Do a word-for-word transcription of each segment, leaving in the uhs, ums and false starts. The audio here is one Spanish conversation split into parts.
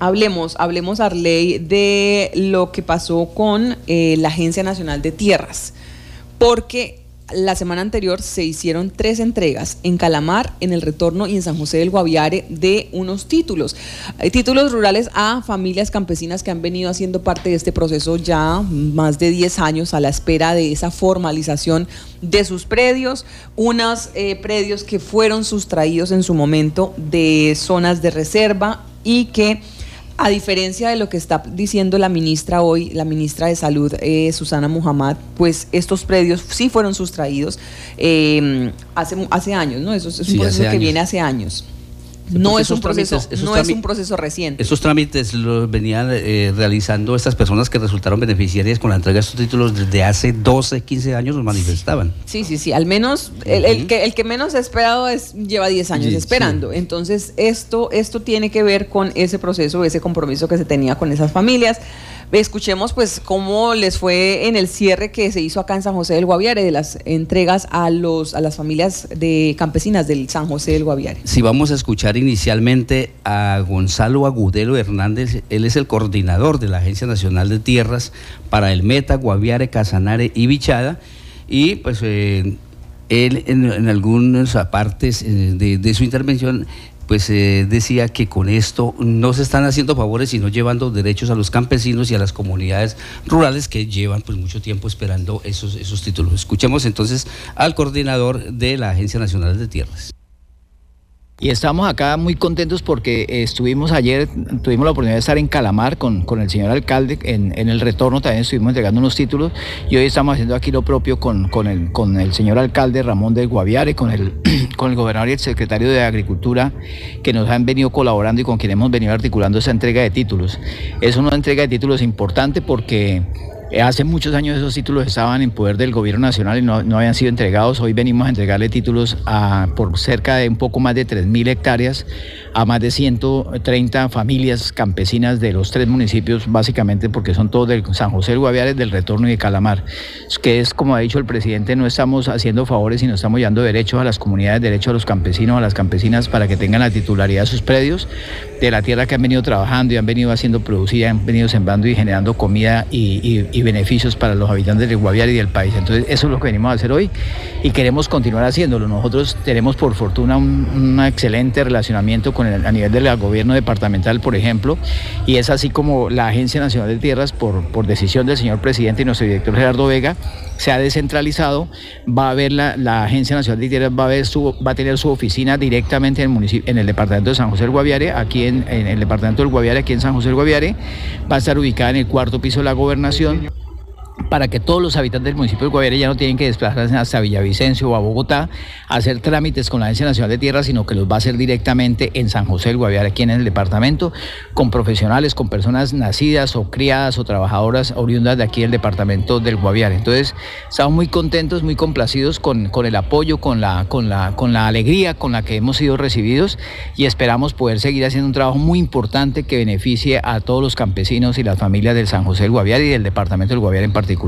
Hablemos, hablemos, Arley, de lo que pasó con eh, la Agencia Nacional de Tierras, porque la semana anterior se hicieron tres entregas en Calamar, en El Retorno y en San José del Guaviare de unos títulos, eh, títulos rurales a familias campesinas que han venido haciendo parte de este proceso ya más de diez años a la espera de esa formalización de sus predios, unos eh, predios que fueron sustraídos en su momento de zonas de reserva y que, a diferencia de lo que está diciendo la ministra hoy, la ministra de Salud, eh, Susana Muhammad, pues estos predios sí fueron sustraídos eh, hace, hace años, ¿no? Eso es un sí, proceso que años. viene hace años. No, es un, proceso, trámites, no es un proceso reciente. Esos trámites los venían eh, realizando estas personas que resultaron beneficiarias con la entrega de estos títulos desde hace doce, quince años, los manifestaban. Sí, sí, sí, al menos el, el, que, el que menos ha esperado es, lleva diez años sí, esperando. Sí. Entonces esto, esto tiene que ver con ese proceso, ese compromiso que se tenía con esas familias. Escuchemos pues cómo les fue en el cierre que se hizo acá en San José del Guaviare de las entregas a los a las familias de campesinas del San José del Guaviare. Sí, vamos a escuchar inicialmente a Gonzalo Agudelo Hernández. Él es el coordinador de la Agencia Nacional de Tierras para el Meta, Guaviare, Casanare y Bichada, y pues eh, él en, en algunas partes eh, de, de su intervención pues eh, decía que con esto no se están haciendo favores, sino llevando derechos a los campesinos y a las comunidades rurales que llevan pues mucho tiempo esperando esos, esos títulos. Escuchemos entonces al coordinador de la Agencia Nacional de Tierras. Y estamos acá muy contentos porque estuvimos ayer, tuvimos la oportunidad de estar en Calamar con, con el señor alcalde, en, en El Retorno también estuvimos entregando unos títulos, y hoy estamos haciendo aquí lo propio con, con, el, con el señor alcalde Ramón del Guaviare, con el, con el gobernador y el secretario de Agricultura, que nos han venido colaborando y con quien hemos venido articulando esa entrega de títulos. Es una entrega de títulos importante porque hace muchos años esos títulos estaban en poder del gobierno nacional y no, no habían sido entregados. Hoy venimos a entregarle títulos a, por cerca de un poco más de tres mil hectáreas a más de ciento treinta familias campesinas de los tres municipios, básicamente porque son todos del San José del Guaviare, del Retorno y de Calamar, que es, como ha dicho el presidente, no estamos haciendo favores, sino estamos dando derechos a las comunidades, derechos a los campesinos, a las campesinas, para que tengan la titularidad de sus predios, de la tierra que han venido trabajando y han venido haciendo producir, y han venido sembrando y generando comida y, y, y beneficios para los habitantes del Guaviare y del país. Entonces eso es lo que venimos a hacer hoy y queremos continuar haciéndolo. Nosotros tenemos por fortuna un, un excelente relacionamiento con el, a nivel del gobierno departamental, por ejemplo, y es así como la Agencia Nacional de Tierras, por, por decisión del señor presidente y nuestro director Gerardo Vega, se ha descentralizado. Va a haber la, la Agencia Nacional de Tierras va a, ver su, va a tener su oficina directamente en el municipio, en el departamento de San José del Guaviare, aquí en, en el departamento del Guaviare, aquí en San José del Guaviare. Va a estar ubicada en el cuarto piso de la gobernación, para que todos los habitantes del municipio del Guaviare ya no tienen que desplazarse hasta Villavicencio o a Bogotá a hacer trámites con la Agencia Nacional de Tierras, sino que los va a hacer directamente en San José del Guaviare, aquí en el departamento, con profesionales, con personas nacidas o criadas o trabajadoras oriundas de aquí del departamento del Guaviare. Entonces, estamos muy contentos, muy complacidos con, con el apoyo, con la, con, la, con la alegría con la que hemos sido recibidos, y esperamos poder seguir haciendo un trabajo muy importante que beneficie a todos los campesinos y las familias del San José del Guaviare y del departamento del Guaviare en particular.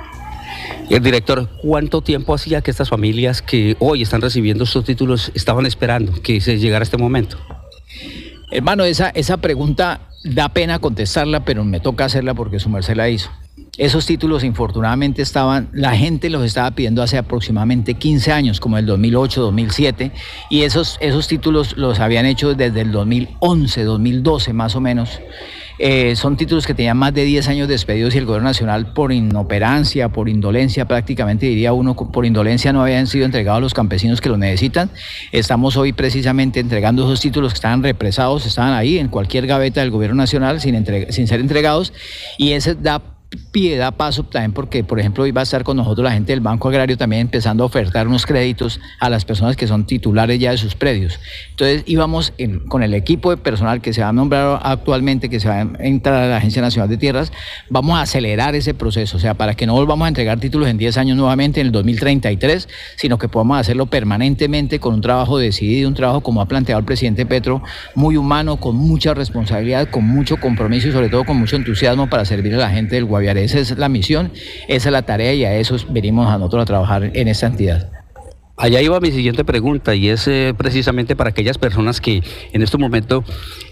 El director, ¿cuánto tiempo hacía que estas familias que hoy están recibiendo estos títulos estaban esperando que se llegara este momento? Hermano, esa, esa pregunta da pena contestarla, pero me toca hacerla porque su merced la hizo. Esos títulos, infortunadamente, estaban, la gente los estaba pidiendo hace aproximadamente quince años, como el dos mil ocho, dos mil siete, y esos, esos títulos los habían hecho desde el dos mil once, dos mil doce más o menos. Eh, son títulos que tenían más de diez años de expedidos y el gobierno nacional, por inoperancia, por indolencia, prácticamente diría uno, por indolencia no habían sido entregados a los campesinos que los necesitan. Estamos hoy precisamente entregando esos títulos que estaban represados, estaban ahí en cualquier gaveta del gobierno nacional sin, entre, sin ser entregados, y ese da pie, da paso también porque, por ejemplo, hoy va a estar con nosotros la gente del Banco Agrario también empezando a ofertar unos créditos a las personas que son titulares ya de sus predios. Entonces íbamos en, con el equipo de personal que se va a nombrar actualmente, que se va a entrar a la Agencia Nacional de Tierras, vamos a acelerar ese proceso, o sea, para que no volvamos a entregar títulos en diez años nuevamente, en el dos mil treinta y tres, sino que podamos hacerlo permanentemente con un trabajo decidido, un trabajo, como ha planteado el presidente Petro, muy humano, con mucha responsabilidad, con mucho compromiso y sobre todo con mucho entusiasmo para servir a la gente del Guaviare. Esa es la misión, esa es la tarea, y a eso venimos a nosotros a trabajar en esta entidad. Allá iba mi siguiente pregunta, y es eh, precisamente para aquellas personas que en este momento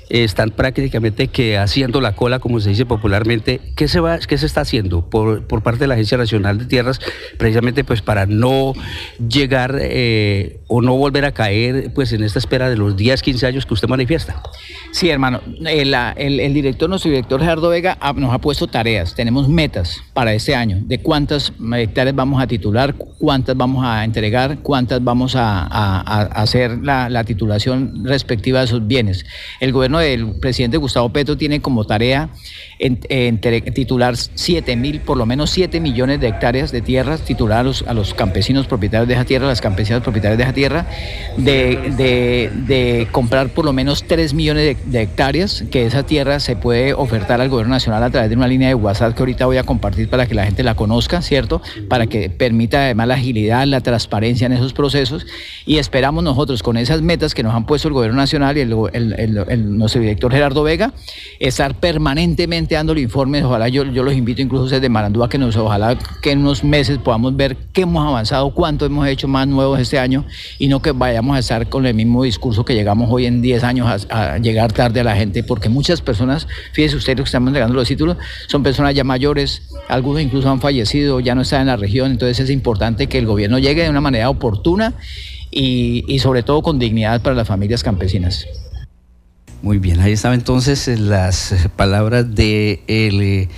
eh, están prácticamente que haciendo la cola, como se dice popularmente. ¿Qué se va, qué se está haciendo por, por parte de la Agencia Nacional de Tierras, precisamente pues para no llegar eh, o no volver a caer pues en esta espera de los diez, quince años que usted manifiesta? Sí, hermano, el, el, el director, nuestro director Gerardo Vega ha, nos ha puesto tareas, tenemos metas para este año, de cuántas hectáreas vamos a titular, cuántas vamos a entregar, cuántas vamos a, a, a hacer la, la titulación respectiva de esos bienes. El gobierno del presidente Gustavo Petro tiene como tarea en, en, titular siete mil, por lo menos siete millones de hectáreas de tierras, titular a los, a los campesinos propietarios de esa tierra, a las campesinas propietarias de esa tierra, de, de, de comprar por lo menos tres millones de, de hectáreas, que esa tierra se puede ofertar al gobierno nacional a través de una línea de WhatsApp que ahorita voy a compartir para que la gente la conozca, ¿cierto? Para que permita además la agilidad, la transparencia en esos procesos, y esperamos nosotros con esas metas que nos han puesto el gobierno nacional y el, el, el, el, nuestro director Gerardo Vega, estar permanentemente dándole informes. Ojalá yo, yo los invito incluso desde Marandúa que nos, ojalá que en unos meses podamos ver qué hemos avanzado, cuánto hemos hecho más nuevos este año, y no que vayamos a estar con el mismo discurso que llegamos hoy en diez años a, a llegar tarde a la gente, porque muchas personas, fíjese usted, lo que estamos entregando los títulos, son personas ya mayores, algunos incluso han fallecido, ya no están en la región. Entonces es importante que el gobierno llegue de una manera oportuna y, y sobre todo con dignidad para las familias campesinas. Muy bien, ahí estaban entonces las palabras de el,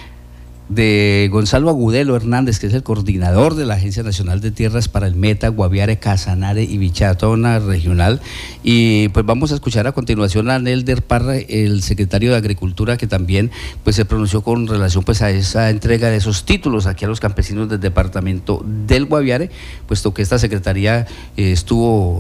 de Gonzalo Agudelo Hernández, que es el coordinador de la Agencia Nacional de Tierras para el Meta, Guaviare, Casanare y Bichada, toda una regional. Y pues vamos a escuchar a continuación a Nelder Parra, el secretario de Agricultura, que también pues se pronunció con relación pues a esa entrega de esos títulos aquí a los campesinos del departamento del Guaviare, puesto que esta secretaría eh, estuvo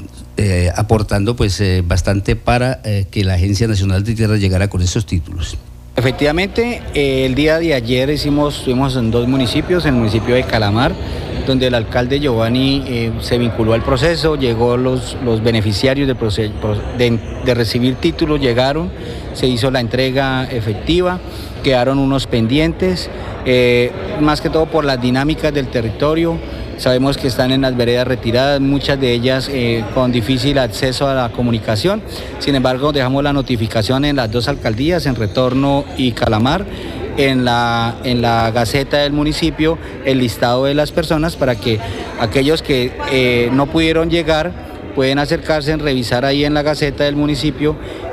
eh, aportando pues eh, bastante para eh, que la Agencia Nacional de Tierras llegara con esos títulos. Efectivamente, eh, el día de ayer hicimos, estuvimos en dos municipios, en el municipio de Calamar, donde el alcalde Giovanni eh, se vinculó al proceso, llegó los, los beneficiarios del proceso, de, de recibir títulos, llegaron, se hizo la entrega efectiva, quedaron unos pendientes, eh, más que todo por las dinámicas del territorio. Sabemos que están en las veredas retiradas, muchas de ellas eh, con difícil acceso a la comunicación. Sin embargo, dejamos la notificación en las dos alcaldías, en Retorno y Calamar, en la, en la Gaceta del municipio, el listado de las personas para que aquellos que eh, no pudieron llegar pueden acercarse, revisar ahí en la Gaceta del municipio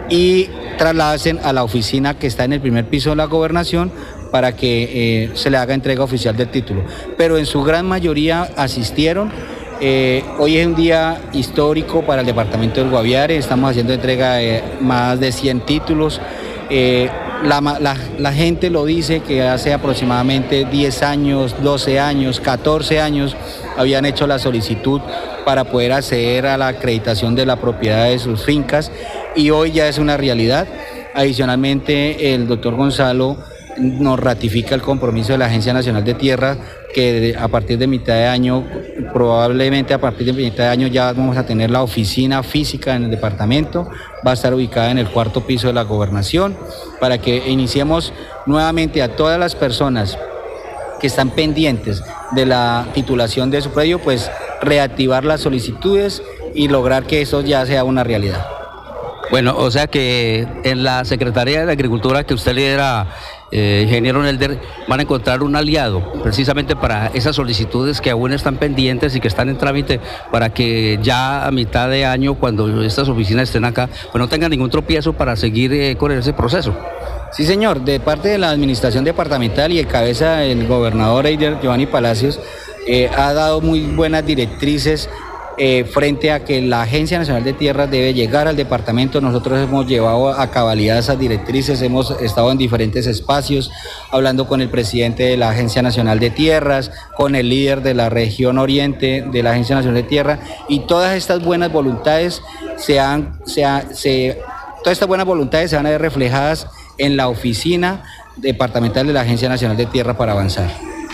y trasladarse a la oficina que está en el primer piso de la gobernación para que eh, se le haga entrega oficial del título. Pero en su gran mayoría asistieron. Eh, hoy es un día histórico para el departamento del Guaviare, estamos haciendo entrega de más de cien títulos. Eh, la, la, la gente lo dice que hace aproximadamente diez años, doce años, catorce años habían hecho la solicitud para poder acceder a la acreditación de la propiedad de sus fincas y hoy ya es una realidad. Adicionalmente, el doctor Gonzalo nos ratifica el compromiso de la Agencia Nacional de Tierras que a partir de mitad de año, probablemente a partir de mitad de año ya vamos a tener la oficina física en el departamento, va a estar ubicada en el cuarto piso de la gobernación, para que iniciemos nuevamente a todas las personas que están pendientes de la titulación de su predio, pues reactivar las solicitudes y lograr que eso ya sea una realidad. Bueno, o sea que en la Secretaría de Agricultura que usted lidera, eh, ingeniero Nelder, van a encontrar un aliado precisamente para esas solicitudes que aún están pendientes y que están en trámite, para que ya a mitad de año, cuando estas oficinas estén acá, pues no tengan ningún tropiezo para seguir eh, con ese proceso. Sí, señor, de parte de la administración departamental y de cabeza el gobernador Eider Giovanni Palacios eh, ha dado muy buenas directrices Eh, frente a que la Agencia Nacional de Tierras debe llegar al departamento. Nosotros hemos llevado a cabalidad esas directrices, hemos estado en diferentes espacios hablando con el presidente de la Agencia Nacional de Tierras, con el líder de la región oriente de la Agencia Nacional de Tierras, y todas estas buenas voluntades se han, se ha, se, todas estas buenas voluntades se van a ver reflejadas en la oficina departamental de la Agencia Nacional de Tierras para avanzar.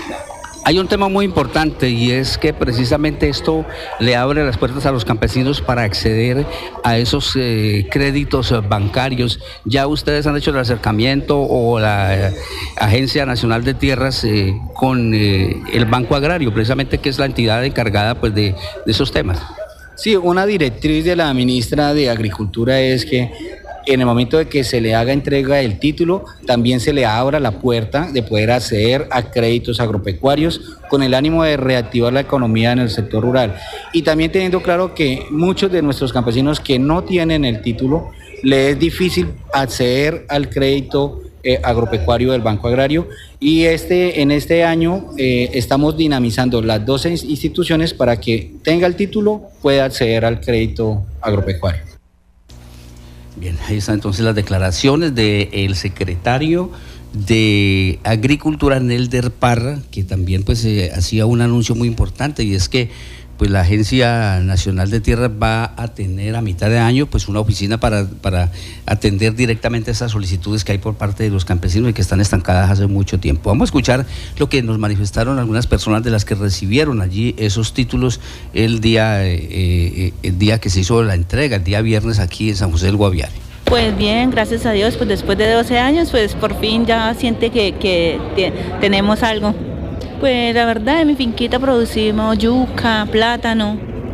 Hay un tema muy importante y es que precisamente esto le abre las puertas a los campesinos para acceder a esos eh, créditos bancarios. ¿Ya ustedes han hecho el acercamiento o la eh, Agencia Nacional de Tierras eh, con eh, el Banco Agrario, precisamente que es la entidad encargada pues, de, de esos temas? Sí, una directriz de la ministra de Agricultura es que en el momento de que se le haga entrega del título, también se le abra la puerta de poder acceder a créditos agropecuarios con el ánimo de reactivar la economía en el sector rural. Y también teniendo claro que muchos de nuestros campesinos que no tienen el título, les es difícil acceder al crédito eh, agropecuario del Banco Agrario, y este, en este año eh, estamos dinamizando las doce instituciones para que tenga el título, pueda acceder al crédito agropecuario. Bien, ahí están entonces las declaraciones del secretario de Agricultura, Nelder Parra, que también pues eh, hacía un anuncio muy importante, y es que pues la Agencia Nacional de Tierras va a tener a mitad de año pues una oficina para, para atender directamente esas solicitudes que hay por parte de los campesinos y que están estancadas hace mucho tiempo. Vamos a escuchar lo que nos manifestaron algunas personas de las que recibieron allí esos títulos el día, eh, eh, el día que se hizo la entrega, el día viernes aquí en San José del Guaviare. Pues bien, gracias a Dios, pues después de doce años, pues por fin ya siente que, que te, tenemos algo. Pues la verdad en mi finquita producimos yuca, plátano.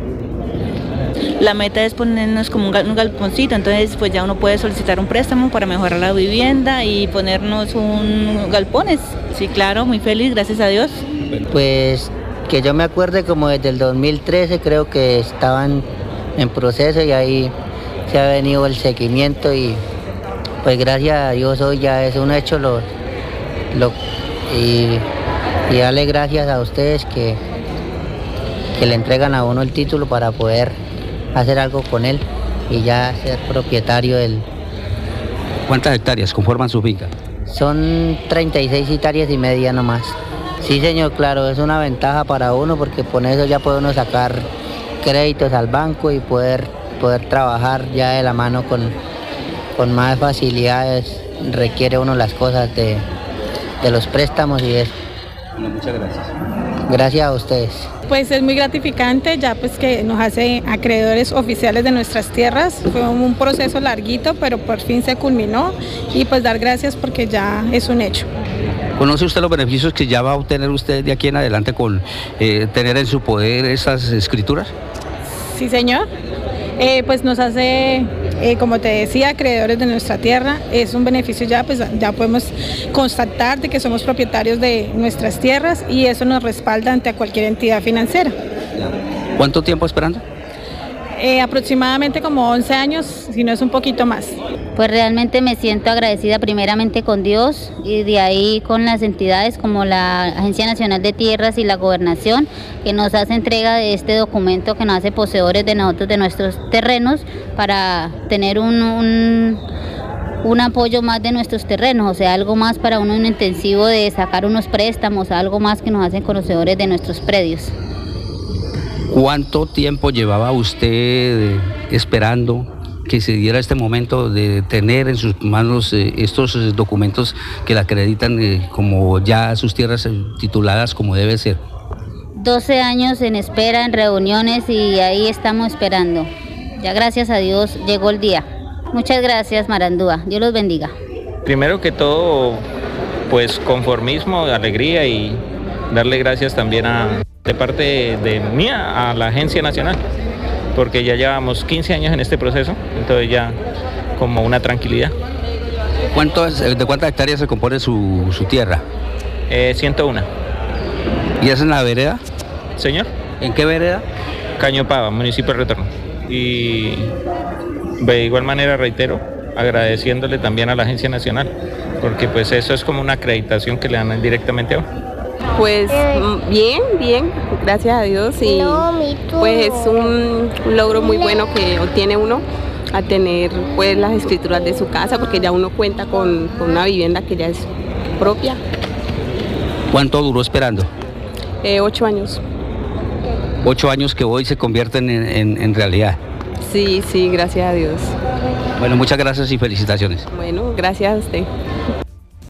La meta es ponernos como un, gal, un galponcito, entonces pues ya uno puede solicitar un préstamo para mejorar la vivienda y ponernos un galpones. Sí, claro, muy feliz, gracias a Dios. Pues que yo me acuerde, como desde el dos mil trece creo que estaban en proceso, y ahí se ha venido el seguimiento, y pues gracias a Dios hoy ya es un hecho lo, lo y, y darle gracias a ustedes que, que le entregan a uno el título para poder hacer algo con él y ya ser propietario del... ¿Cuántas hectáreas conforman su finca? Son treinta y seis hectáreas y media nomás. Sí, señor, claro, es una ventaja para uno porque con eso ya puede uno sacar créditos al banco y poder, poder trabajar ya de la mano con, con más facilidades. Requiere uno las cosas de, de los préstamos y eso. Bueno, muchas gracias. Gracias a ustedes. Pues es muy gratificante, ya pues que nos hace acreedores oficiales de nuestras tierras. Fue un proceso larguito, pero por fin se culminó, y pues dar gracias porque ya es un hecho. ¿Conoce usted los beneficios que ya va a obtener usted de aquí en adelante con eh, tener en su poder esas escrituras? Sí, señor. Eh, pues nos hace, eh, como te decía, acreedores de nuestra tierra. Es un beneficio ya, pues ya podemos constatar de que somos propietarios de nuestras tierras, y eso nos respalda ante cualquier entidad financiera. ¿Cuánto tiempo esperando? Eh, aproximadamente como once años, si no es un poquito más. Pues realmente me siento agradecida primeramente con Dios, y de ahí con las entidades como la Agencia Nacional de Tierras y la Gobernación, que nos hace entrega de este documento que nos hace poseedores de nosotros de nuestros terrenos para tener un, un, un apoyo más de nuestros terrenos, o sea, algo más para uno, un intensivo de sacar unos préstamos, algo más que nos hacen conocedores de nuestros predios. ¿Cuánto tiempo llevaba usted esperando que se diera este momento de tener en sus manos eh, estos eh, documentos que la acreditan eh, como ya sus tierras eh, tituladas como debe ser? doce años en espera, en reuniones, y ahí estamos esperando. Ya gracias a Dios llegó el día. Muchas gracias, Marandúa. Dios los bendiga. Primero que todo, pues conformismo, alegría, y darle gracias también a, de parte de, de mía a la Agencia Nacional, porque ya llevamos quince años en este proceso, entonces ya como una tranquilidad. ¿Cuántos, ¿De cuántas hectáreas se compone su, su tierra? Eh, ciento uno. ¿Y es en la vereda? Señor. ¿En qué vereda? Cañopava, municipio de Retorno. Y de igual manera reitero, agradeciéndole también a la Agencia Nacional, porque pues eso es como una acreditación que le dan directamente a uno. Pues bien, bien, gracias a Dios, y pues es un logro muy bueno que obtiene uno a tener pues las escrituras de su casa, porque ya uno cuenta con, con una vivienda que ya es propia. ¿Cuánto duró esperando? Eh, ocho años. Ocho años que hoy se convierten en, en, en realidad. Sí, sí, gracias a Dios. Bueno, muchas gracias y felicitaciones. Bueno, gracias a usted.